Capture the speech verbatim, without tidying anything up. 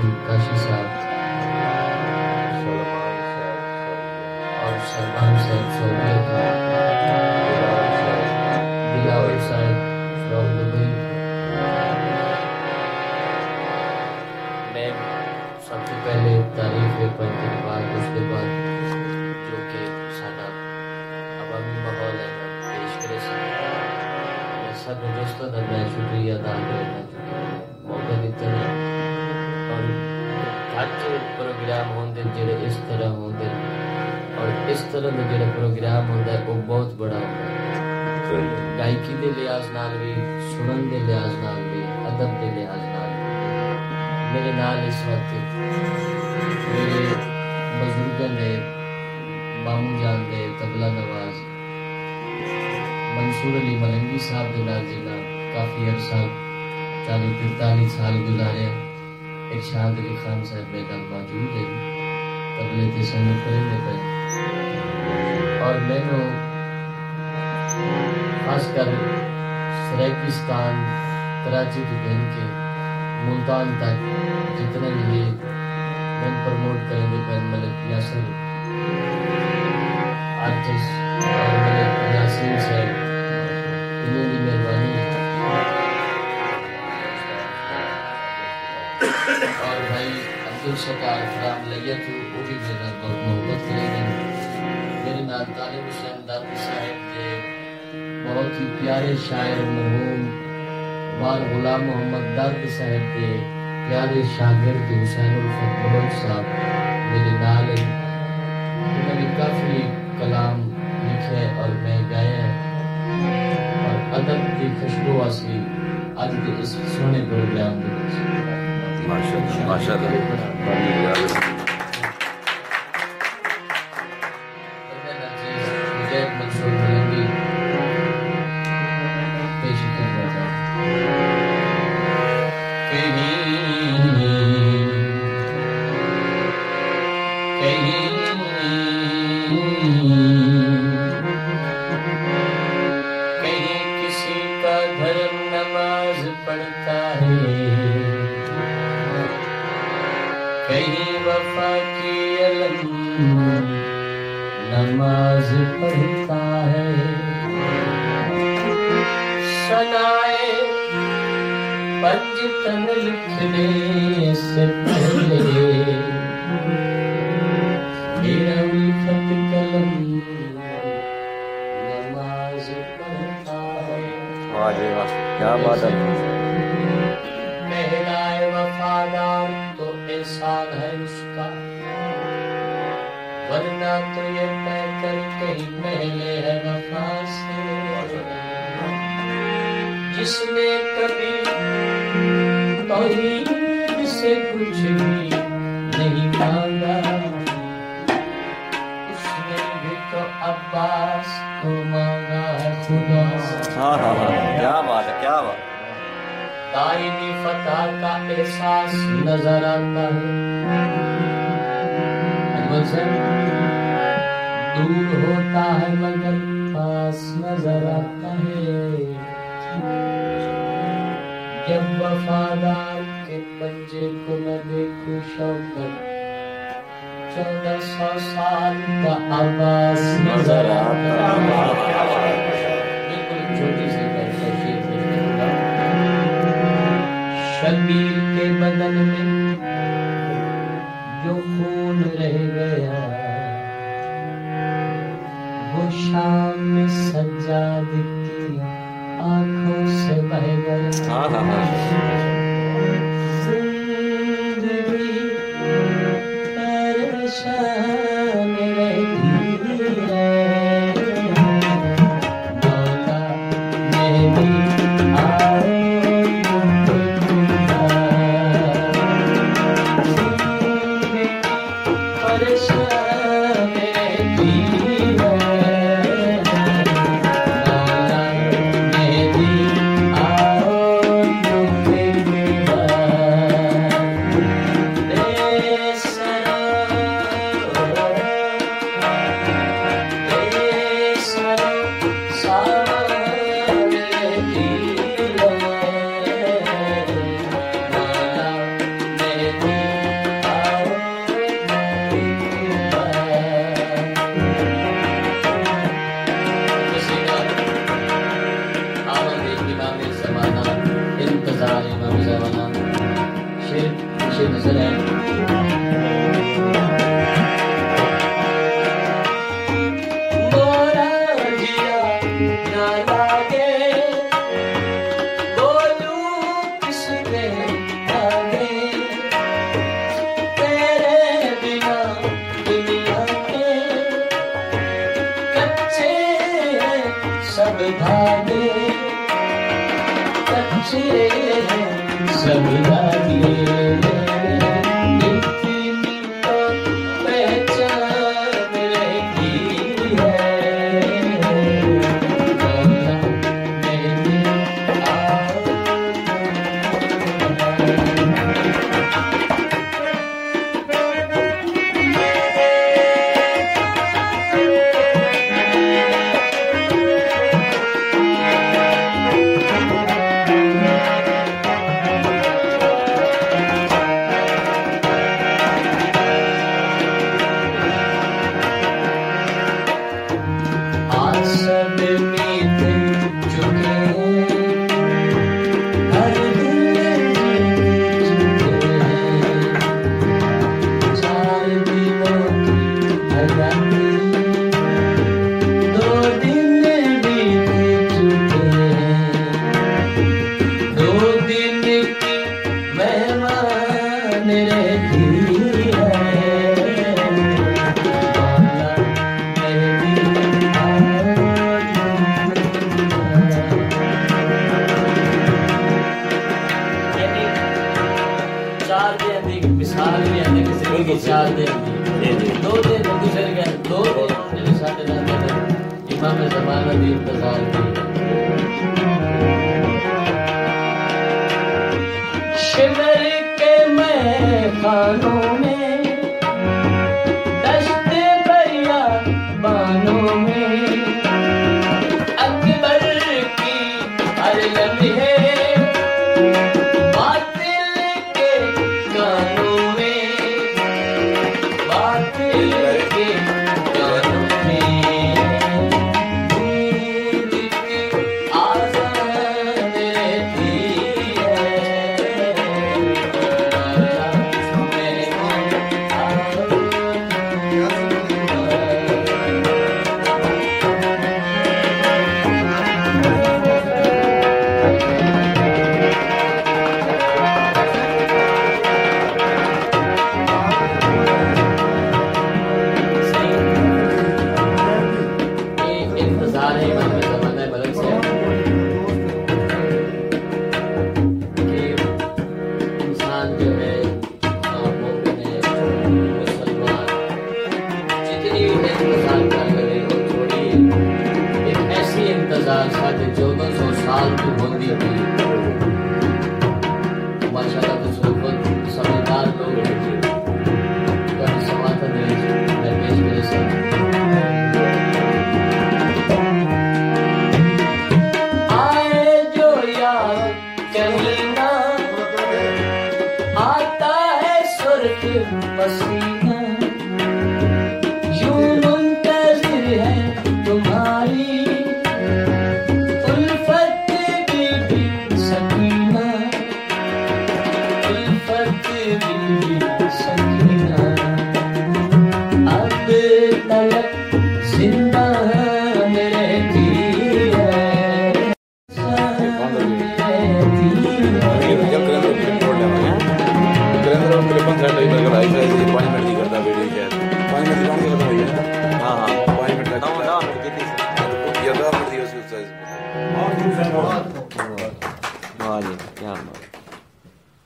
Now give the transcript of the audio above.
काशी साहब और सलमान साहब सऊदीयत, दिलावर साहब फ्रॉम दुबई। मैं सबसे पहले तारीफ पढ़ने के बाद उसके बाद जो कि साडा अवामी माहौल है पेश करे मैं सब दोस्तों का मैं शुक्रिया अदा करना मौका दिता है। और घट प्रोग्राम होंगे जेडे इस तरह होंगे और इस तरह का जो प्रोग्राम होता है वो बहुत बड़ा होता है, गायकी के लिहाज नाल भी, सुनन के लिहाज नाल भी, अदब के लिहाज नाल भी। मेरे नाल इस वक्त मेरे बुजुर्गों ने मामू जान दे तबला नवाज मंसूर अली मलंगी साहब के नाल जिन्ना काफ़ी अरसा चालीस पैंतालीस साल गुजारे। इरशाद अली खान साहब मेरे नाल मौजूद है, तबले ते सनत करेंगे पे और मैंने खासकर सराकिस्तान कराची की बहन के मुल्तान तक जितने भी ये मैं प्रमोट करेंगे बहन मलिक यासिर आर्टिस्ट और मलिक यासिर साहब इन्हों की मेहरबानी और भाई अब्दुल सत्तार फराम लैयत वो भी मेरे नाल बहुत मोहब्बत करेंगे। मेरे नाल तालिब हुसैन दादी साहब के बहुत ही प्यारे शायर मरहूम वार गुलाम मोहम्मद दर्द साहब के प्यारे शागिर्द हुसैन उल फतह साहब मेरे नाल उन्होंने काफ़ी कलाम लिखे और मैं गाया और अदब की खुशबू असली आज के इस सोने प्रोग्राम में माशाअल्लाह माशाअल्लाह। कहीं वफा की अलम नमाज पढ़ता है, सनाए पंजतन लिखने से पहले मेरा उल्फत कलम नमाज पढ़ता है। वाह जी वाह, क्या बात है। कहलाए वफादार तो एहसान है उसका, वरना तो ये पैकर कहीं पहले है वफा से। जिसने कभी तौहीद से कुछ भी नहीं मांगा, उसने भी तो अब्बास को मांगा है खुदा से। हाँ हाँ हाँ, क्या बात है, क्या बात। दायमी फतह का एहसास नजर आता है, दूर होता है मगर पास नजर आता है। जब वफादार के पंजे को मैं देखूं शौकत, चौदह सौ साल का आवास नजर आता है। बिल्कुल छोटी सी शबीर के बदन में जो खून रह गया, वो शाम में सज्जाद की आंखों से बह गया। जिंदगी परेशान रहती है, मौला मेरी आए ना लागे, बोलू किसके आगे, तेरे बिना दुनिया के कच्चे हैं सब धागे, कच्चे हैं सब धागे। मिसाल भी आने किसी की चार दिन दो दिन गुजर गए, दो दिन साढ़े इमाम ज़माना भी इंतजार की। शिमर के मैदानों में, दश्ते बरिया बानों में, अकबर की हर लम्हे साढ़े चौदह सौ साल की होती थी। माशाल्लाह कुछ लोग समझदार लोग हैं, समाधान पेश करे सब। आए जो यार कहीं ना आता है सुर्ख पसीना, यूं मुंतज़िर है तुम्हारी जिंदा रहती है। हाँ जी क्या